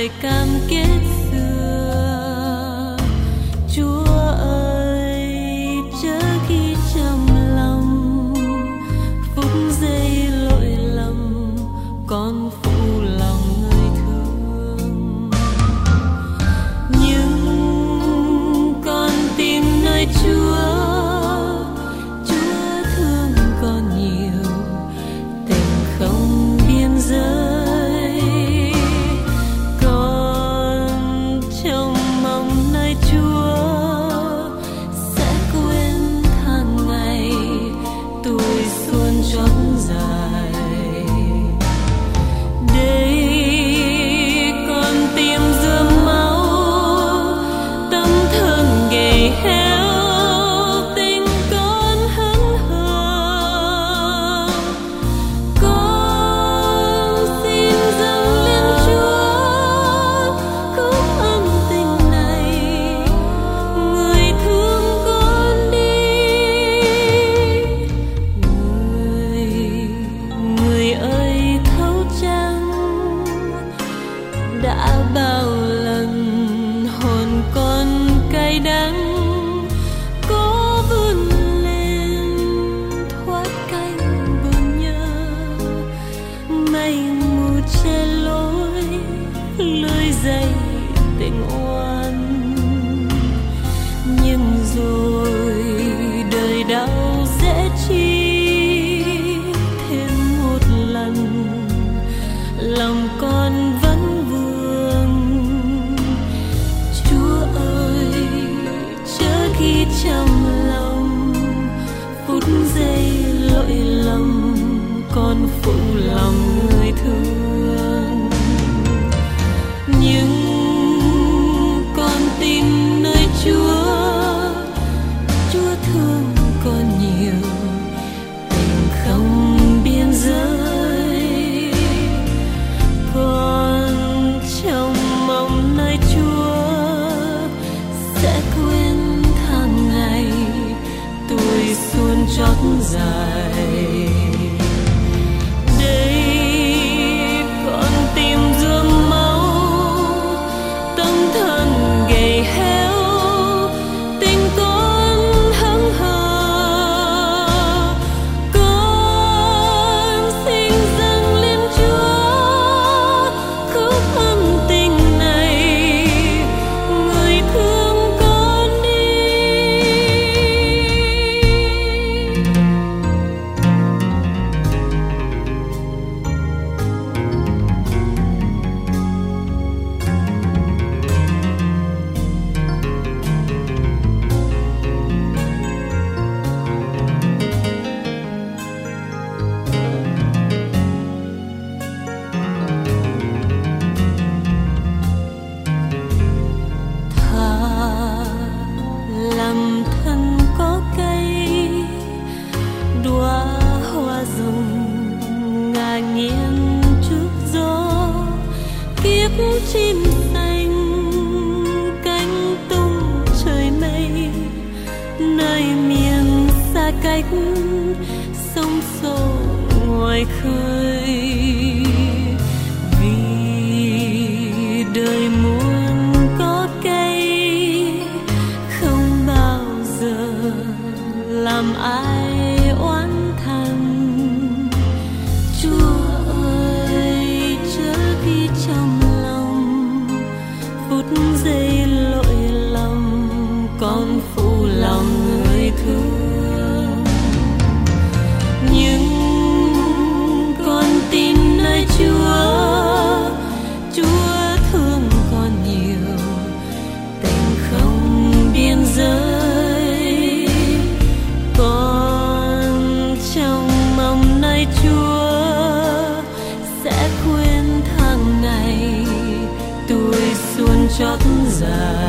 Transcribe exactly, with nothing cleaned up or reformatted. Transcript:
lời cam kết xưa. Chúa ơi, chớ ghi trong lòng phút giây lỗi lầm, con phụ lòng người thương. Nhưng con tìm nơi Chúa, Chúa thương con nhiều, tình không biên giới. Con trông mong nơi Chúa sẽ quên tháng ngày tuổi xuân trót dài. Đây con tìm giữa máu tâm thân gầy héo, tình con hững hờ. Con xin dâng lên Chúa khúc âm tình này, người thương con đi. Người, người ơi thấu trăng, đã bao lần hồn con cay đắng, có vươn lên thoát cánh buồn nhớ. Mây mù che lối lưới dây tình oan, nhưng rồi đời đau dễ chi thêm một lần, lòng con vẫn vương. Chúa ơi, chớ ghi trong lòng phút giây lỗi lầm, con phụ lòng người thương. Nhưng con tìm nơi Chúa, Chúa thương con nhiều, tình không biên giới. Con trông mong nơi Chúa sẽ quên tháng ngày tuổi xuân trót dài. Đây con tìm giữa máu tâm thân gầy héo, tình con hững hờ. Con xin dâng lên Chúa khúc âm tình này, người thương con đi. Thà làm thân có cây, đóa hoa rụng ngả nghiêng trước gió. Kiếp chim xanh cánh tung trời mây, nơi miền xa cách sông xô ngoài khơi. Vì đời muốn có cây, không bao giờ làm ai oán thầm. Chúa ơi, chớ ghi trong lòng phút giây lỗi lầm, con phụ lòng người thương. Nhưng con tin nơi Chúa, Chúa thương con nhiều, tình không biên giới. Con trông mong nơi Chúa sẽ quên tháng ngày tuổi xuân trót dài.